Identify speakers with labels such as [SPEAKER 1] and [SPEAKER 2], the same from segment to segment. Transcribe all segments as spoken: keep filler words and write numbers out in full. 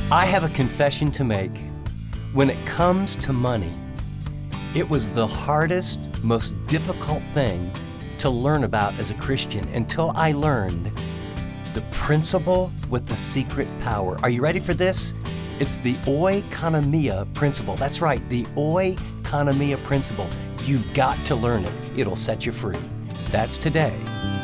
[SPEAKER 1] I have a confession to make. When it comes to money, it was the hardest, most difficult thing to learn about as a Christian until I learned the principle with the secret power. Are you ready for this? It's the oikonomia principle. That's right, the oikonomia principle. You've got to learn it. It'll set you free. That's today.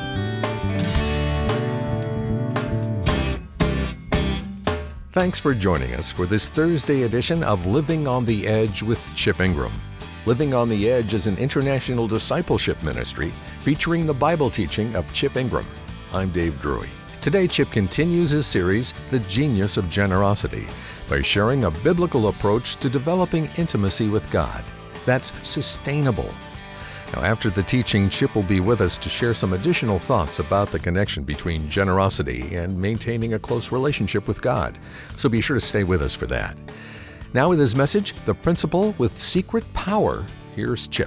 [SPEAKER 2] Thanks for joining us for this Thursday edition of Living on the Edge with Chip Ingram. Living on the Edge is an international discipleship ministry featuring the Bible teaching of Chip Ingram. I'm Dave Drury. Today, Chip continues his series, The Genius of Generosity, by sharing a biblical approach to developing intimacy with God that's sustainable. Now, after the teaching, Chip will be with us to share some additional thoughts about the connection between generosity and maintaining a close relationship with God. So be sure to stay with us for that. Now with his message, The Principle with Secret Power, here's Chip.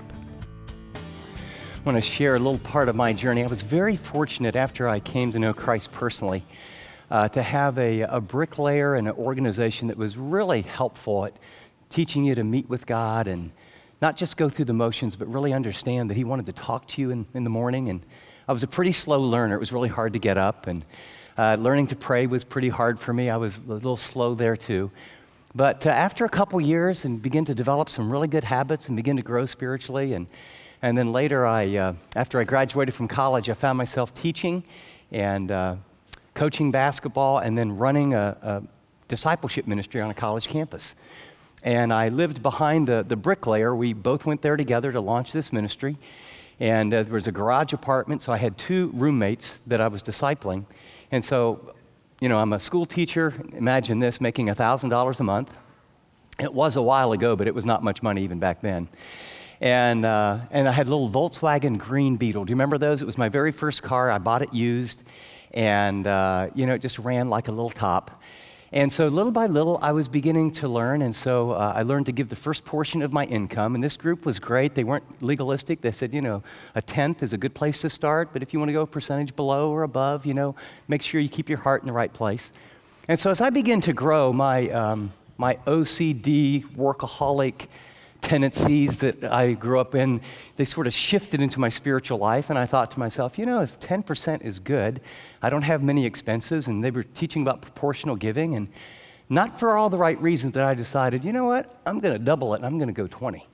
[SPEAKER 1] I want to share a little part of my journey. I was very fortunate after I came to know Christ personally uh, to have a, a bricklayer and an organization that was really helpful at teaching you to meet with God and not just go through the motions, but really understand that he wanted to talk to you in, in the morning. And I was a pretty slow learner. It was really hard to get up, and uh, learning to pray was pretty hard for me. I was a little slow there too. But uh, after a couple years and begin to develop some really good habits and begin to grow spiritually, and and then later, I uh, after I graduated from college, I found myself teaching and uh, coaching basketball and then running a, a discipleship ministry on a college campus. And I lived behind the, the bricklayer. We both went there together to launch this ministry. And uh, there was a garage apartment, so I had two roommates that I was discipling. And so, you know, I'm a school teacher. Imagine this, making one thousand dollars a month. It was a while ago, but it was not much money even back then. And uh, and I had a little Volkswagen Green Beetle. Do you remember those? It was my very first car. I bought it used. And, uh, you know, it just ran like a little top. And so little by little, I was beginning to learn, and so uh, I learned to give the first portion of my income, and this group was great. They weren't legalistic. They said, you know, a tenth is a good place to start, but if you want to go a percentage below or above, you know, make sure you keep your heart in the right place. And so as I began to grow, my, um, my O C D, workaholic tendencies that I grew up in, they sort of shifted into my spiritual life, and I thought to myself, you know, if ten percent is good, I don't have many expenses, and they were teaching about proportional giving, and not for all the right reasons that I decided, you know what, I'm going to double it, and I'm going to go twenty.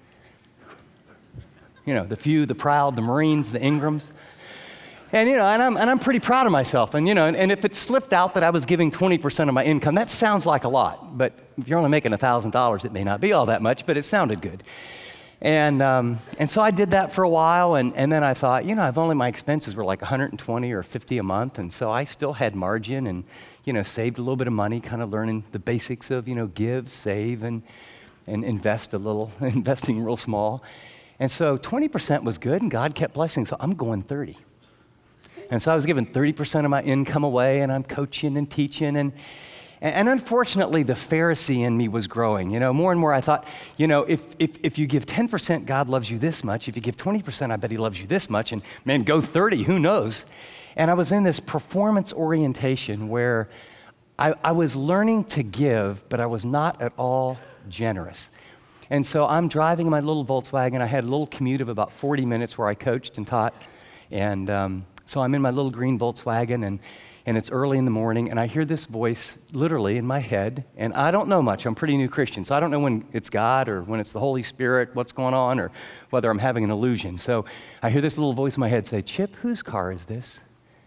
[SPEAKER 1] You know, the few, the proud, the Marines, the Ingrams. And, you know, and I'm, and I'm pretty proud of myself. And, you know, and, and if it slipped out that I was giving twenty percent of my income, that sounds like a lot. But if you're only making one thousand dollars, it may not be all that much, but it sounded good. And um, and so I did that for a while, and, and then I thought, you know, I've only, my expenses were like one hundred twenty or fifty a month, and so I still had margin and, you know, saved a little bit of money, kind of learning the basics of, you know, give, save, and, and invest a little, investing real small. And so twenty percent was good, and God kept blessing, so I'm going thirty. And so I was giving thirty percent of my income away, and I'm coaching and teaching. And, and unfortunately, the Pharisee in me was growing. You know, more and more I thought, you know, if, if, if you give ten percent, God loves you this much. If you give twenty percent, I bet he loves you this much. And man, go thirty, who knows? And I was in this performance orientation where I, I was learning to give, but I was not at all generous. And so I'm driving my little Volkswagen. I had a little commute of about forty minutes where I coached and taught. And um, So I'm in my little green Volkswagen, and, and it's early in the morning, and I hear this voice literally in my head, and I don't know much. I'm a pretty new Christian, so I don't know when it's God or when it's the Holy Spirit, what's going on, or whether I'm having an illusion. So I hear this little voice in my head say, Chip, whose car is this?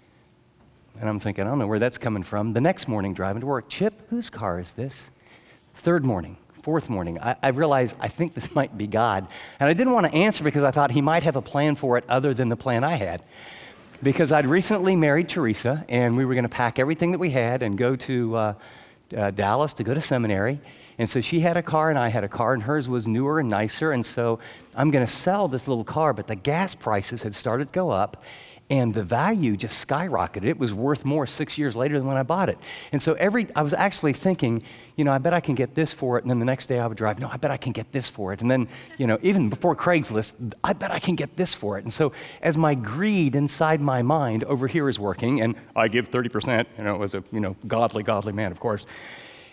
[SPEAKER 1] And I'm thinking, I don't know where that's coming from. The next morning, driving to work, Chip, whose car is this? Third morning, fourth morning, I, I realized I think this might be God. And I didn't want to answer because I thought he might have a plan for it other than the plan I had. Because I'd recently married Teresa, and we were going to pack everything that we had and go to uh, uh, Dallas to go to seminary. And so she had a car, and I had a car, and hers was newer and nicer. And so I'm going to sell this little car, but the gas prices had started to go up, and the value just skyrocketed. It was worth more six years later than when I bought it. And so every, I was actually thinking, you know, I bet I can get this for it. And then the next day I would drive, no, I bet I can get this for it. And then, you know, even before Craigslist, I bet I can get this for it. And so as my greed inside my mind over here is working, and I give thirty percent, you know, as a, you know, godly, godly man, of course,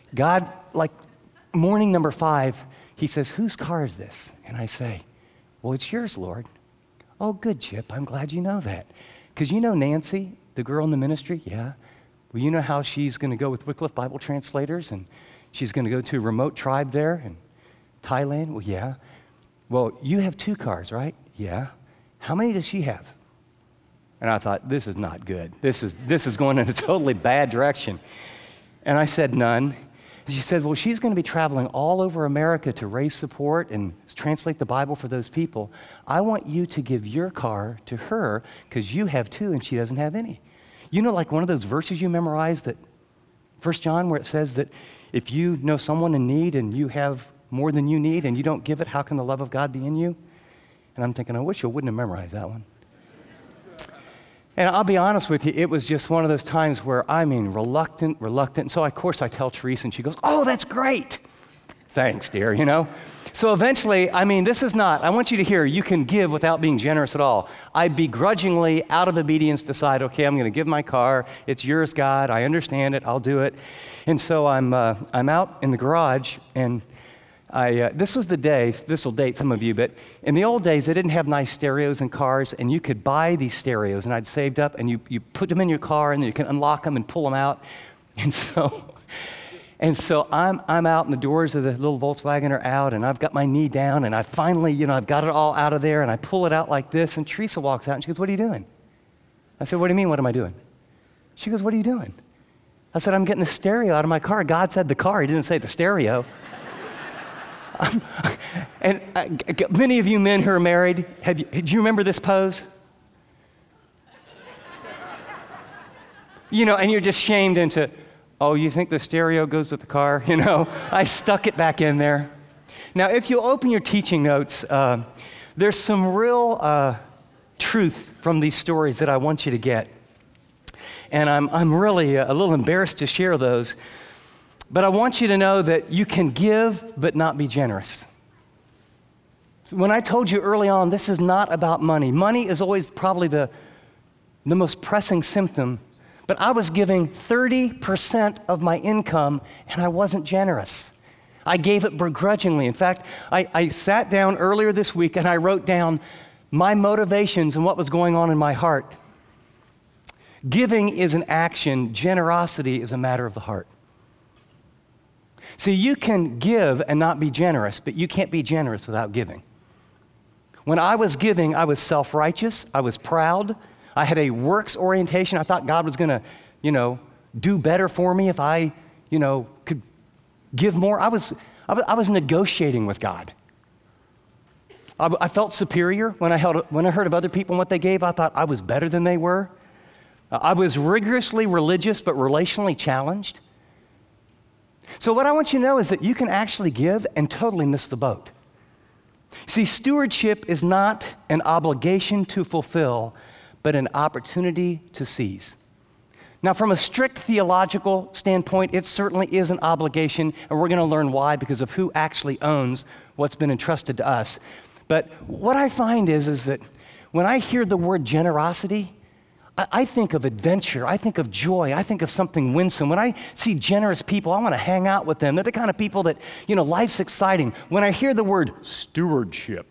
[SPEAKER 1] God, like morning number five, he says, whose car is this? And I say, well, it's yours, Lord. Oh, good, Chip. I'm glad you know that. Because you know Nancy, the girl in the ministry? Yeah. Well, you know how she's going to go with Wycliffe Bible translators, and she's going to go to a remote tribe there in Thailand? Well, yeah. Well, you have two cars, right? Yeah. How many does she have? And I thought, this is not good. This is, this is going in a totally bad direction. And I said, none. And she said, well, she's going to be traveling all over America to raise support and translate the Bible for those people. I want you to give your car to her because you have two and she doesn't have any. You know, like one of those verses you memorized, that First John, where it says that if you know someone in need and you have more than you need and you don't give it, how can the love of God be in you? And I'm thinking, I wish you wouldn't have memorized that one. And I'll be honest with you, it was just one of those times where, I mean, reluctant, reluctant. And so, of course, I tell Teresa, and she goes, oh, that's great. Thanks, dear, you know. So eventually, I mean, this is not, I want you to hear, you can give without being generous at all. I begrudgingly, out of obedience, decide, okay, I'm going to give my car. It's yours, God. I understand it. I'll do it. And so I'm, uh, I'm out in the garage, and I, uh, this was the day, this will date some of you, but in the old days, they didn't have nice stereos in cars, and you could buy these stereos, and I'd saved up, and you, you put them in your car, and then you can unlock them and pull them out. And so, and so I'm, I'm out, and the doors of the little Volkswagen are out, and I've got my knee down, and I finally, you know, I've got it all out of there, and I pull it out like this, and Teresa walks out, and she goes, what are you doing? I said, what do you mean, what am I doing? She goes, what are you doing? I said, I'm getting the stereo out of my car. God said the car, he didn't say the stereo. Um, and uh, many of you men who are married, have you, do you remember this pose? You know, and you're just shamed into, oh, you think the stereo goes with the car? You know, I stuck it back in there. Now, if you open your teaching notes, uh, there's some real uh, truth from these stories that I want you to get. And I'm, I'm really a little embarrassed to share those. But I want you to know that you can give but not be generous. When I told you early on, this is not about money. Money is always probably the, the most pressing symptom. But I was giving thirty percent of my income, and I wasn't generous. I gave it begrudgingly. In fact, I, I sat down earlier this week, and I wrote down my motivations and what was going on in my heart. Giving is an action. Generosity is a matter of the heart. See, you can give and not be generous, but you can't be generous without giving. When I was giving, I was self-righteous, I was proud, I had a works orientation. I thought God was going to, you know, do better for me if I, you know, could give more. I was, I was, I was negotiating with God. I, I felt superior when I, held, when I heard of other people and what they gave. I thought I was better than they were. I was rigorously religious, but relationally challenged. So what I want you to know is that you can actually give and totally miss the boat. See, stewardship is not an obligation to fulfill, but an opportunity to seize. Now, from a strict theological standpoint, it certainly is an obligation, and we're going to learn why because of who actually owns what's been entrusted to us. But what I find is, is that when I hear the word generosity, I think of adventure, I think of joy, I think of something winsome. When I see generous people, I want to hang out with them. They're the kind of people that, you know, life's exciting. When I hear the word stewardship,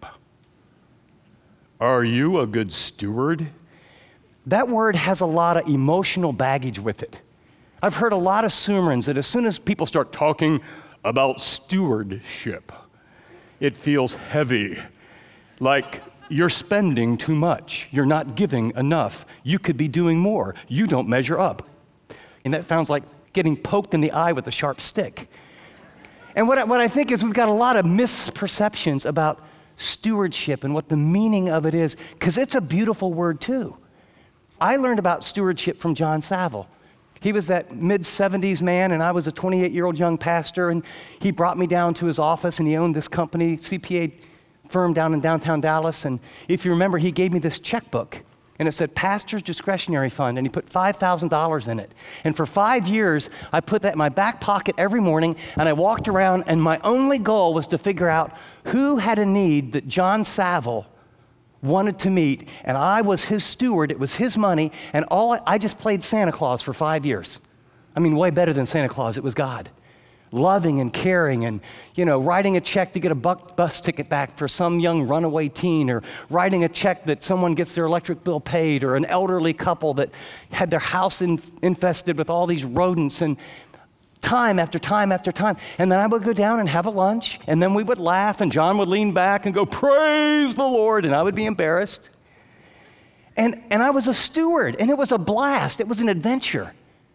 [SPEAKER 1] are you a good steward? That word has a lot of emotional baggage with it. I've heard a lot of sermons that as soon as people start talking about stewardship, it feels heavy, like you're spending too much. You're not giving enough. You could be doing more. You don't measure up. And that sounds like getting poked in the eye with a sharp stick. And what I, what I think is we've got a lot of misperceptions about stewardship and what the meaning of it is, because it's a beautiful word too. I learned about stewardship from John Saville. He was that mid-seventies man, and I was a twenty-eight-year-old young pastor, and he brought me down to his office, and he owned this company, C P A firm down in downtown Dallas, and if you remember, he gave me this checkbook, and it said Pastor's Discretionary Fund, and he put five thousand dollars in it. And for five years, I put that in my back pocket every morning, and I walked around, and my only goal was to figure out who had a need that John Saville wanted to meet, and I was his steward. It was his money, and all I, I just played Santa Claus for five years. I mean, way better than Santa Claus. It was God. loving and caring and, you know, writing a check to get a buck bus ticket back for some young runaway teen, or writing a check that someone gets their electric bill paid, or an elderly couple that had their house in, infested with all these rodents, and time after time after time. And then I would go down and have a lunch, and then we would laugh, and John would lean back and go, "Praise the Lord," and I would be embarrassed. And, and I was a steward, and it was a blast. It was an adventure.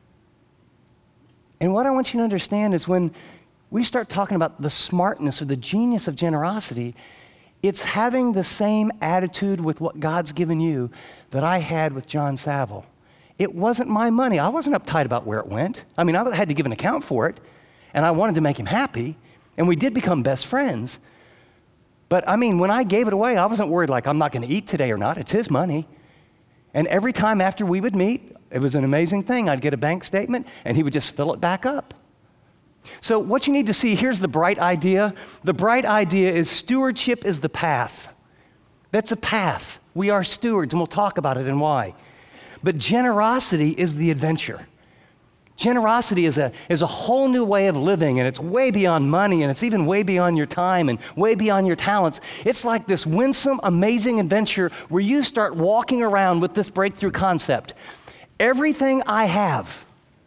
[SPEAKER 1] And what I want you to understand is when we start talking about the smartness or the genius of generosity, it's having the same attitude with what God's given you that I had with John Saville. It wasn't my money. I wasn't uptight about where it went. I mean, I had to give an account for it, and I wanted to make him happy, and we did become best friends. But I mean, when I gave it away, I wasn't worried like, I'm not going to eat today or not. It's his money. And every time after we would meet, it was an amazing thing. I'd get a bank statement, and he would just fill it back up. So what you need to see, here's the bright idea. The bright idea is stewardship is the path. That's a path. We are stewards, and we'll talk about it and why. But generosity is the adventure. Generosity is a, is a whole new way of living, and it's way beyond money, and it's even way beyond your time and way beyond your talents. It's like this winsome, amazing adventure where you start walking around with this breakthrough concept. Everything I have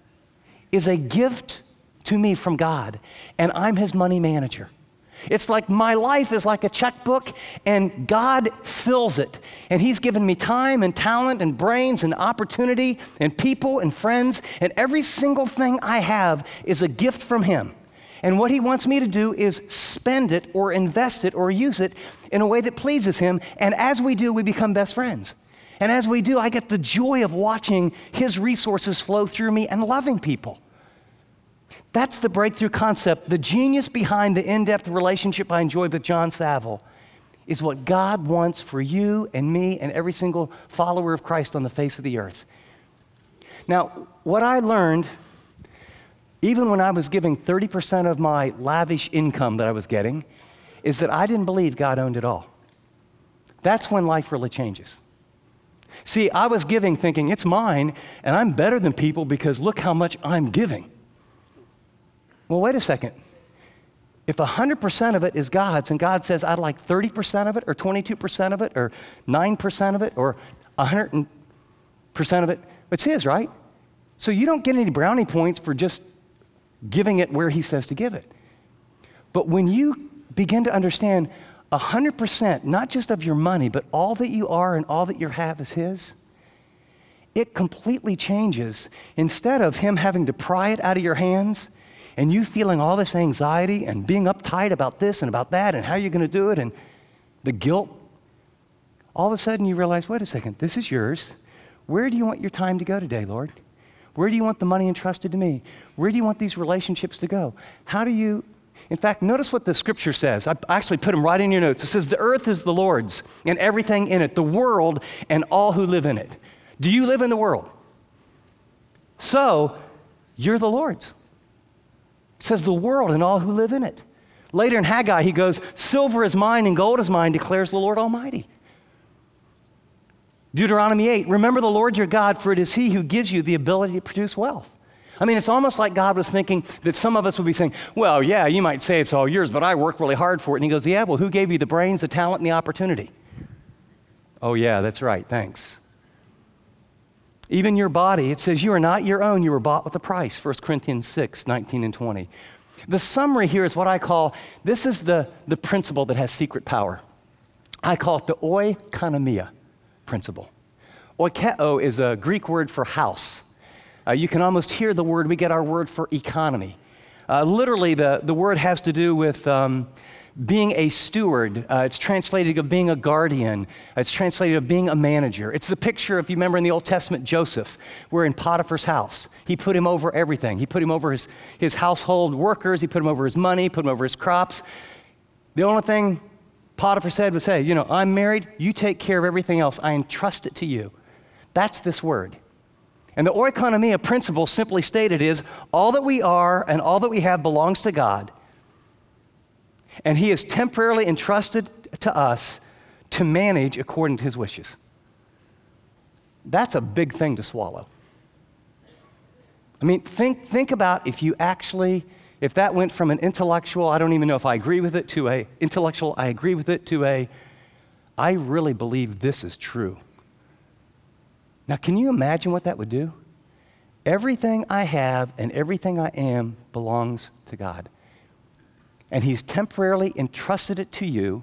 [SPEAKER 1] is a gift to me from God, and I'm his money manager. It's like my life is like a checkbook, and God fills it. And he's given me time and talent and brains and opportunity and people and friends, and every single thing I have is a gift from him. And what he wants me to do is spend it or invest it or use it in a way that pleases him. And as we do, we become best friends. And as we do, I get the joy of watching his resources flow through me and loving people. That's the breakthrough concept. The genius behind the in-depth relationship I enjoyed with John Saville is what God wants for you and me and every single follower of Christ on the face of the earth. Now, what I learned, even when I was giving thirty percent of my lavish income that I was getting, is that I didn't believe God owned it all. That's when life really changes. See, I was giving thinking, it's mine, and I'm better than people because look how much I'm giving. Well, wait a second. If one hundred percent of it is God's, and God says, I'd like thirty percent of it, or twenty-two percent of it, or nine percent of it, or one hundred percent of it, it's his, right? So you don't get any brownie points for just giving it where he says to give it. But when you begin to understand one hundred percent, not just of your money, but all that you are and all that you have is his, it completely changes. Instead of him having to pry it out of your hands, and you feeling all this anxiety and being uptight about this and about that and how you're going to do it and the guilt, all of a sudden you realize, wait a second, this is yours. Where do you want your time to go today, Lord? Where do you want the money entrusted to me? Where do you want these relationships to go? How do you, in fact, notice what the scripture says. I actually put them right in your notes. It says, the earth is the Lord's and everything in it, the world and all who live in it. Do you live in the world? So, you're the Lord's. It says the world and all who live in it. Later in Haggai, he goes, silver is mine and gold is mine, declares the Lord Almighty. Deuteronomy eight, remember the Lord your God, for it is he who gives you the ability to produce wealth. I mean, it's almost like God was thinking that some of us would be saying, well, yeah, you might say it's all yours, but I worked really hard for it. And he goes, yeah, well, who gave you the brains, the talent, and the opportunity? Oh, yeah, that's right, thanks. Even your body, it says you are not your own, you were bought with a price, First Corinthians six, nineteen and twenty. The summary here is what I call, this is the, the principle that has secret power. I call it the oikonomia principle. Oikeo is a Greek word for house. Uh, you can almost hear the word, we get our word for economy. Uh, literally, the, the word has to do with um, being a steward. Uh, it's translated of being a guardian. It's translated of being a manager. It's the picture, if you remember in the Old Testament, Joseph, we're in Potiphar's house. He put him over everything. He put him over his, his household workers. He put him over his money, put him over his crops. The only thing Potiphar said was, hey, you know, I'm married. You take care of everything else. I entrust it to you. That's this word. And the oikonomia principle, simply stated, is all that we are and all that we have belongs to God. And he is temporarily entrusted to us to manage according to his wishes. That's a big thing to swallow. I mean, think, think about if you actually, if that went from an intellectual, I don't even know if I agree with it, to a intellectual, I agree with it, to a, I really believe this is true. Now, can you imagine what that would do? Everything I have and everything I am belongs to God. And He's temporarily entrusted it to you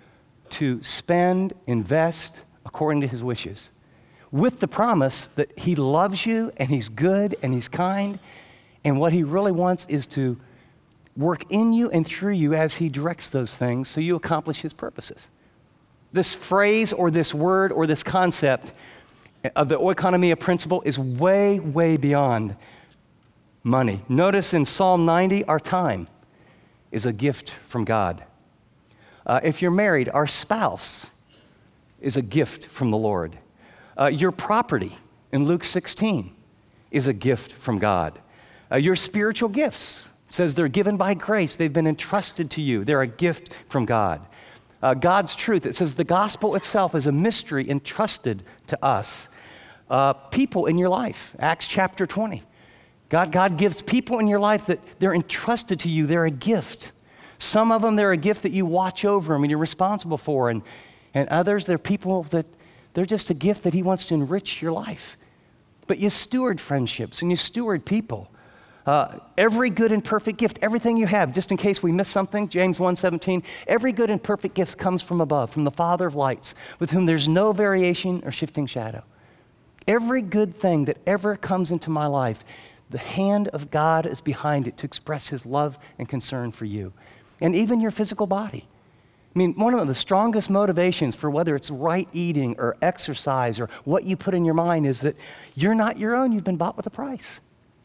[SPEAKER 1] to spend, invest according to His wishes, with the promise that He loves you and He's good and He's kind, and what He really wants is to work in you and through you as He directs those things so you accomplish His purposes. This phrase or this word or this concept of the oikonomia principle is way, way beyond money. Notice in Psalm ninety, our time is a gift from God. Uh, if you're married, our spouse is a gift from the Lord. Uh, your property in Luke sixteen is a gift from God. Uh, your spiritual gifts, says they're given by grace. They've been entrusted to you. They're a gift from God. Uh, God's truth, it says the gospel itself is a mystery entrusted to us. Uh, people in your life, Acts chapter twenty. God, God gives people in your life that they're entrusted to you. They're a gift. Some of them, they're a gift that you watch over them and you're responsible for. And, and others, they're people that they're just a gift that He wants to enrich your life. But you steward friendships and you steward people. Uh, every good and perfect gift, everything you have, just in case we miss something, James one seventeen, every good and perfect gift comes from above, from the Father of lights, with whom there's no variation or shifting shadow. Every good thing that ever comes into my life, the hand of God is behind it to express His love and concern for you. And even your physical body. I mean, one of the strongest motivations for whether it's right eating or exercise or what you put in your mind is that you're not your own, you've been bought with a price.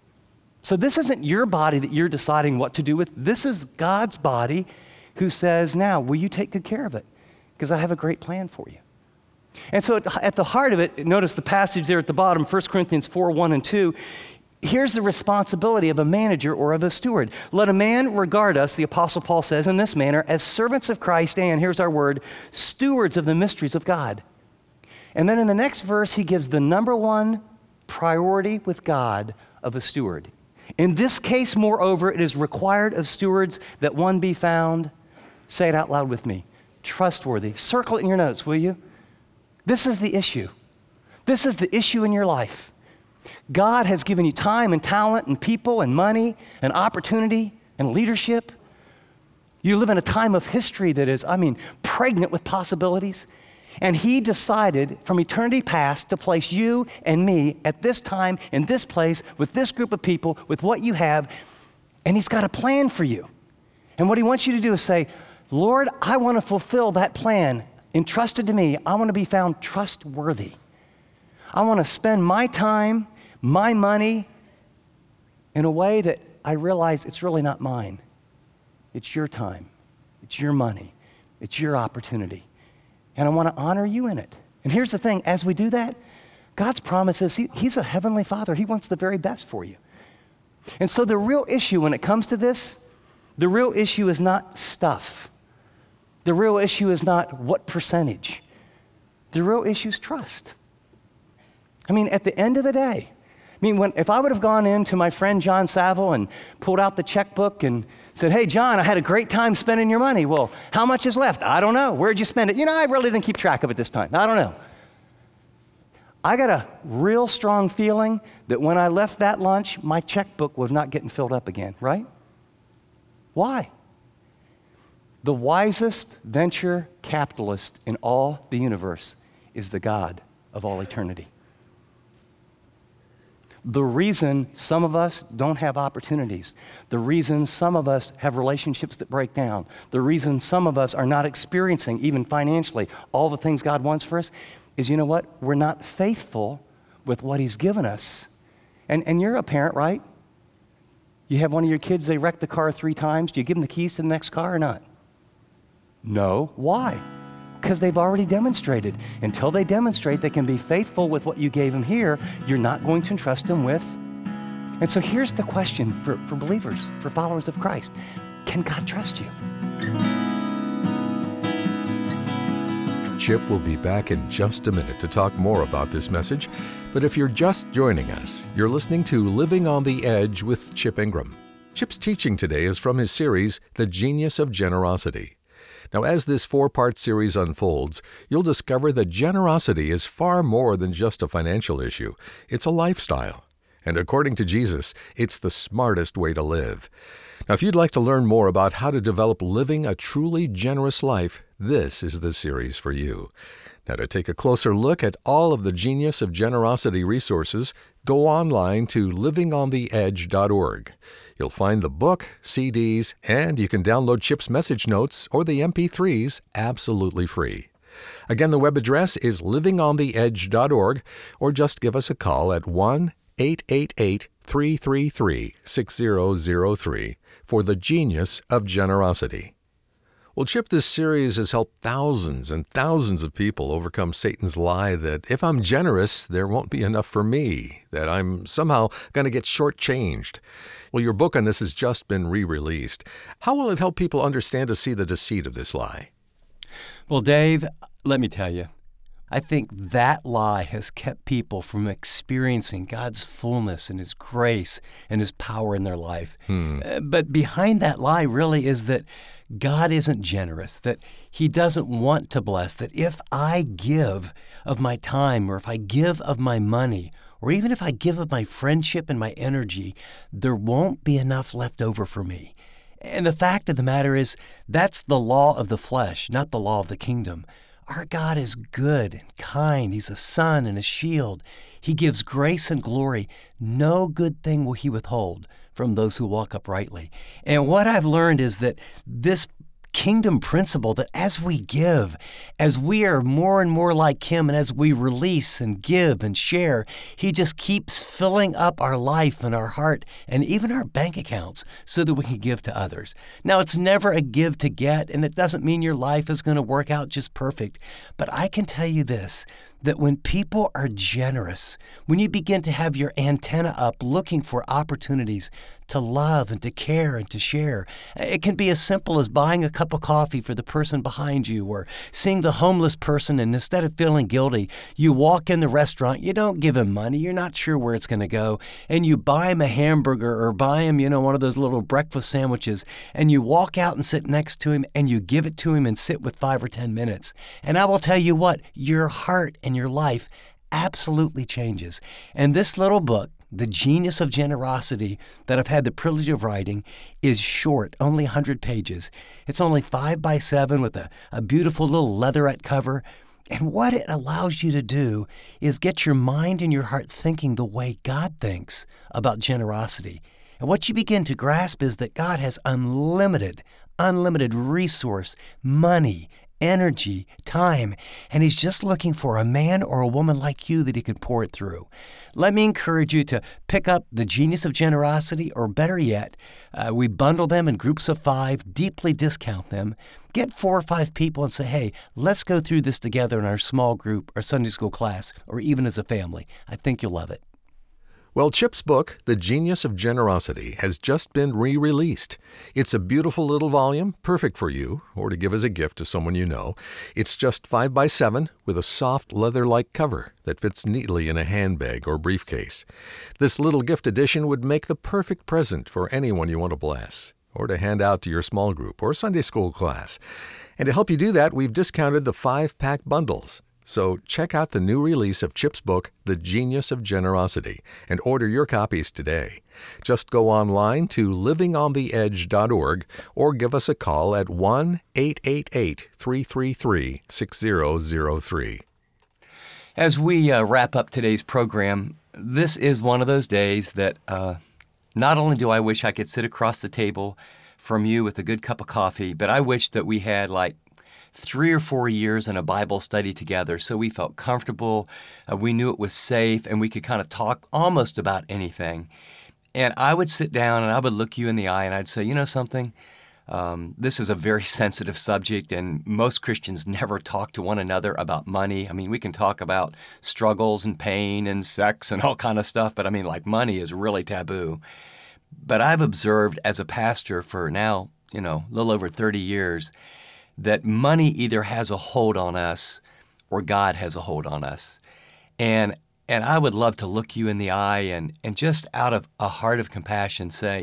[SPEAKER 1] So this isn't your body that you're deciding what to do with. This is God's body who says, now, will you take good care of it? Because I have a great plan for you. And so at, at the heart of it, notice the passage there at the bottom, First Corinthians four, one and two. Here's the responsibility of a manager or of a steward. Let a man regard us, the Apostle Paul says, in this manner, as servants of Christ and, here's our word, stewards of the mysteries of God. And then in the next verse, he gives the number one priority with God of a steward. In this case, moreover, it is required of stewards that one be found, say it out loud with me, trustworthy. Circle it in your notes, will you? This is the issue. This is the issue in your life. God has given you time and talent and people and money and opportunity and leadership. You live in a time of history that is, I mean, pregnant with possibilities. And He decided from eternity past to place you and me at this time, in this place, with this group of people, with what you have, and He's got a plan for you. And what He wants you to do is say, Lord, I want to fulfill that plan entrusted to me. I want to be found trustworthy. I want to spend my time, my money, in a way that I realize it's really not mine. It's your time. It's your money. It's your opportunity. And I want to honor you in it. And here's the thing, as we do that, God's promise is he, He's a heavenly Father. He wants the very best for you. And so the real issue when it comes to this, the real issue is not stuff. The real issue is not what percentage. The real issue is trust. I mean, at the end of the day, I mean, when, if I would have gone in to my friend John Saville and pulled out the checkbook and said, hey, John, I had a great time spending your money. Well, how much is left? I don't know. Where'd you spend it? You know, I really didn't keep track of it this time. I don't know. I got a real strong feeling that when I left that lunch, my checkbook was not getting filled up again, right? Why? The wisest venture capitalist in all the universe is the God of all eternity. The reason some of us don't have opportunities, the reason some of us have relationships that break down, the reason some of us are not experiencing, even financially, all the things God wants for us, is, you know what? We're not faithful with what He's given us. And, and you're a parent, right? You have one of your kids, they wreck the car three times. Do you give them the keys to the next car or not? No. Why? Because they've already demonstrated. Until they demonstrate they can be faithful with what you gave them here, you're not going to entrust them with. And so here's the question for, for believers, for followers of Christ. Can God trust you?
[SPEAKER 2] Chip will be back in just a minute to talk more about this message. But if you're just joining us, you're listening to Living on the Edge with Chip Ingram. Chip's teaching today is from his series, The Genius of Generosity. Now, as this four-part series unfolds, you'll discover that generosity is far more than just a financial issue. It's a lifestyle. And according to Jesus, it's the smartest way to live. Now, if you'd like to learn more about how to develop living a truly generous life, this is the series for you. Now, to take a closer look at all of the Genius of Generosity resources, go online to living on the edge dot org. You'll find the book, C Ds, and you can download Chip's message notes or the M P threes absolutely free. Again, the web address is living on the edge dot org, or just give us a call at one eight eight eight, three three three, six zero zero three for the Genius of Generosity. Well, Chip, this series has helped thousands and thousands of people overcome Satan's lie that if I'm generous, there won't be enough for me, that I'm somehow going to get shortchanged. Well, your book on this has just been re-released. How will it help people understand to see the deceit of this lie?
[SPEAKER 3] Well, Dave, let me tell you, I think that lie has kept people from experiencing God's fullness and His grace and His power in their life.
[SPEAKER 2] Hmm.
[SPEAKER 3] Uh, but behind that lie really is that God isn't generous, that He doesn't want to bless, that if I give of my time or if I give of my money or even if I give of my friendship and my energy, there won't be enough left over for me. And the fact of the matter is, that's the law of the flesh, not the law of the kingdom. Our God is good and kind. He's a sun and a shield. He gives grace and glory. No good thing will He withhold from those who walk uprightly. And what I've learned is that this kingdom principle, that as we give, as we are more and more like Him, and as we release and give and share, He just keeps filling up our life and our heart and even our bank accounts so that we can give to others. Now, it's never a give to get, and it doesn't mean your life is going to work out just perfect. But I can tell you this, that when people are generous, when you begin to have your antenna up looking for opportunities to love and to care and to share, it can be as simple as buying a cup of coffee for the person behind you, or seeing the homeless person, and instead of feeling guilty, you walk in the restaurant, you don't give him money, you're not sure where it's going to go, and you buy him a hamburger or buy him, you know, one of those little breakfast sandwiches, and you walk out and sit next to him and you give it to him and sit with five or ten minutes. And I will tell you what, your heart and your life absolutely changes. And this little book, The Genius of Generosity, that I've had the privilege of writing, is short, only one hundred pages. It's only five by seven with a, a beautiful little leatherette cover. And what it allows you to do is get your mind and your heart thinking the way God thinks about generosity. And what you begin to grasp is that God has unlimited, unlimited resource, money, energy, time, and He's just looking for a man or a woman like you that He could pour it through. Let me encourage you to pick up The Genius of Generosity, or better yet, uh, we bundle them in groups of five, deeply discount them, get four or five people and say, hey, let's go through this together in our small group or Sunday school class, or even as a family. I think you'll love it.
[SPEAKER 2] Well, Chip's book, The Genius of Generosity, has just been re-released. It's a beautiful little volume, perfect for you, or to give as a gift to someone you know. It's just five by seven with a soft leather-like cover that fits neatly in a handbag or briefcase. This little gift edition would make the perfect present for anyone you want to bless, or to hand out to your small group or Sunday school class. And to help you do that, we've discounted the five-pack bundles. So check out the new release of Chip's book, The Genius of Generosity, and order your copies today. Just go online to living on the edge dot org or give us a call at one eight eight eight, three three three, six zero zero three.
[SPEAKER 3] As we uh, wrap up today's program, this is one of those days that uh, not only do I wish I could sit across the table from you with a good cup of coffee, but I wish that we had like three or four years in a Bible study together so we felt comfortable, uh, we knew it was safe, and we could kind of talk almost about anything. And I would sit down and I would look you in the eye and I'd say, you know something, um, this is a very sensitive subject, and most Christians never talk to one another about money. I mean, we can talk about struggles and pain and sex and all kind of stuff, but I mean, like, money is really taboo. But I've observed as a pastor for now, you know, a little over thirty years, that money either has a hold on us or God has a hold on us. And and I would love to look you in the eye and, and just out of a heart of compassion say,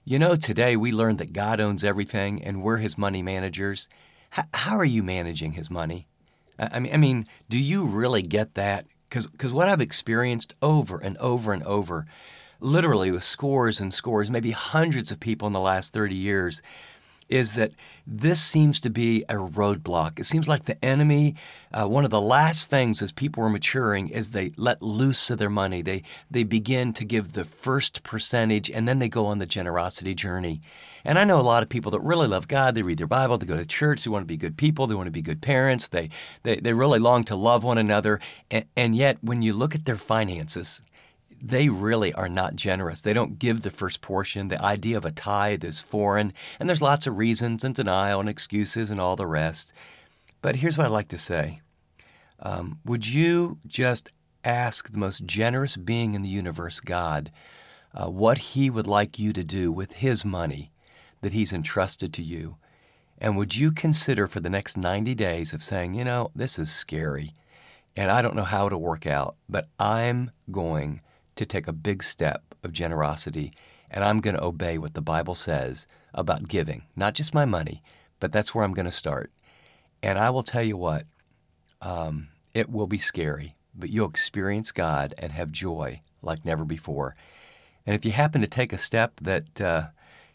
[SPEAKER 3] You know, today we learned that God owns everything and we're His money managers. H- how are you managing His money? I I mean, I mean, do you really get that? Because what I've experienced over and over and over, literally with scores and scores, maybe hundreds of people in the last thirty years, is that this seems to be a roadblock. It seems like the enemy, uh, one of the last things as people are maturing is they let loose of their money. They, they begin to give the first percentage, and then they go on the generosity journey. And I know a lot of people that really love God. They read their Bible, they go to church, they want to be good people, they want to be good parents, they, they, they really long to love one another. And, and yet, when you look at their finances, they really are not generous. They don't give the first portion. The idea of a tithe is foreign, and there's lots of reasons and denial and excuses and all the rest. But here's what I'd like to say. Um, would you just ask the most generous being in the universe, God, uh, what He would like you to do with His money that He's entrusted to you? And would you consider for the next ninety days of saying, you know, this is scary, and I don't know how it'll work out, but I'm going to take a big step of generosity, and I'm going to obey what the Bible says about giving, not just my money, but that's where I'm going to start. And I will tell you what, um, it will be scary, but you'll experience God and have joy like never before. And if you happen to take a step that uh,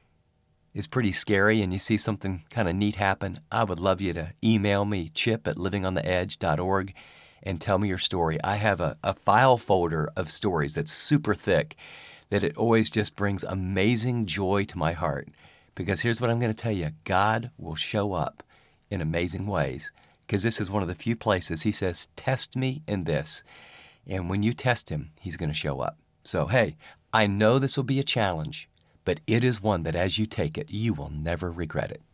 [SPEAKER 3] is pretty scary and you see something kind of neat happen, I would love you to email me, chip at living on the edge dot org, and tell me your story. I have a, a file folder of stories that's super thick, that it always just brings amazing joy to my heart. Because here's what I'm going to tell you. God will show up in amazing ways. Because this is one of the few places He says, test me in this. And when you test Him, He's going to show up. So, hey, I know this will be a challenge, but it is one that as you take it, you will never regret it.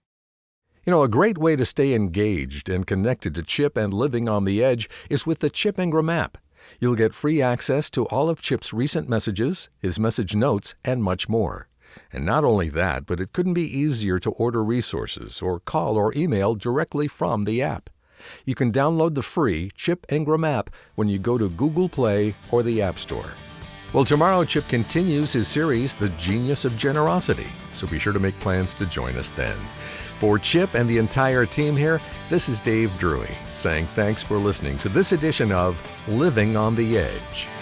[SPEAKER 2] You know, a great way to stay engaged and connected to Chip and Living on the Edge is with the Chip Ingram app. You'll get free access to all of Chip's recent messages, his message notes, and much more. And not only that, but it couldn't be easier to order resources or call or email directly from the app. You can download the free Chip Ingram app when you go to Google Play or the App Store. Well, tomorrow Chip continues his series, The Genius of Generosity, so be sure to make plans to join us then. For Chip and the entire team here, this is Dave Drury saying thanks for listening to this edition of Living on the Edge.